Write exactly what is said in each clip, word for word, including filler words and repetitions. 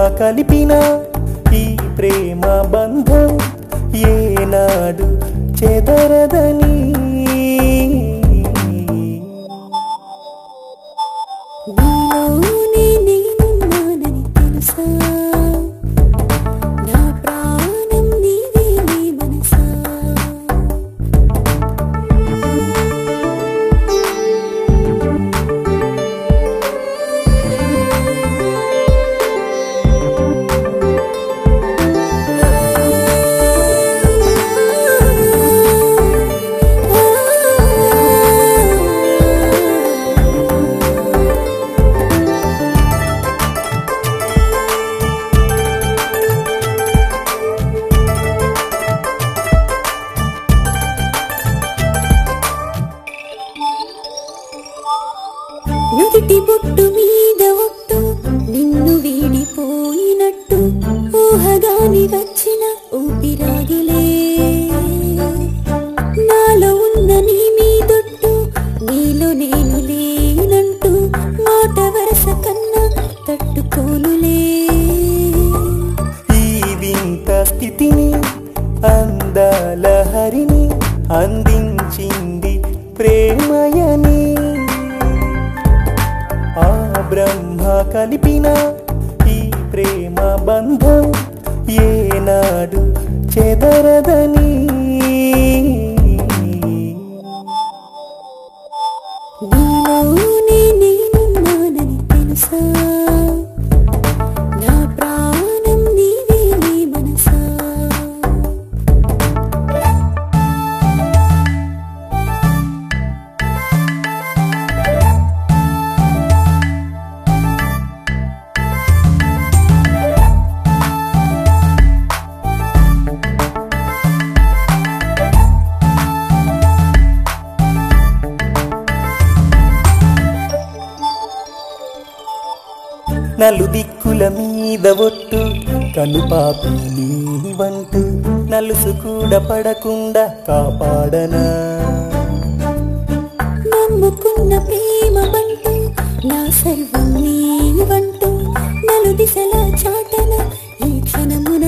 కలిపిన ఈ ప్రేమ బంధం ఏనాడు చెదరదని నీలోనే నేనున్నానని తెలుసా నా ప్రాణం నీవేలే మనసా నుదిటి బొట్టు మీద ఒట్టు నిన్ను వీడిపోయినట్టు ఊహగాని వచ్చిన ఊపిరాగిలే నాలో ఉన్న నీ మీదొట్టు నీలో నేను లేనంటూ మాట వరస కన్నా తట్టుకోనులే ఈ వింత స్థితిని అందాల హరిని అందించింది ప్రేమయని ఆ బ్రహ్మ కలిపిన ఈ ప్రేమ బంధం ఏనాడు చెదరదని నీలోనే నేనున్నానని తెలుసా నా ప్రాణం నీవేలే మనసా నలు దిక్కుల మీద ఒట్టు కనుపాపి నీవంటూ నలుసు కూడా పడకుండా కాపాడనా నమ్ముకున్న ప్రేమ బంటూ నా సర్వం నీవంటూ నలు దిశలా చాటన ఈ క్షణమున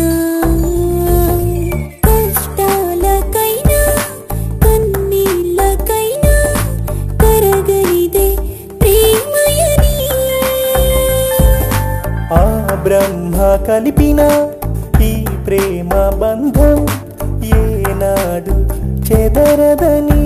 కష్టాలకైనా కన్నీళ్ళకైనా కరగనిదే ప్రేమయని ఆ బ్రహ్మ కలిపిన ఈ ప్రేమ బంధం ఏనాడు చెదరదని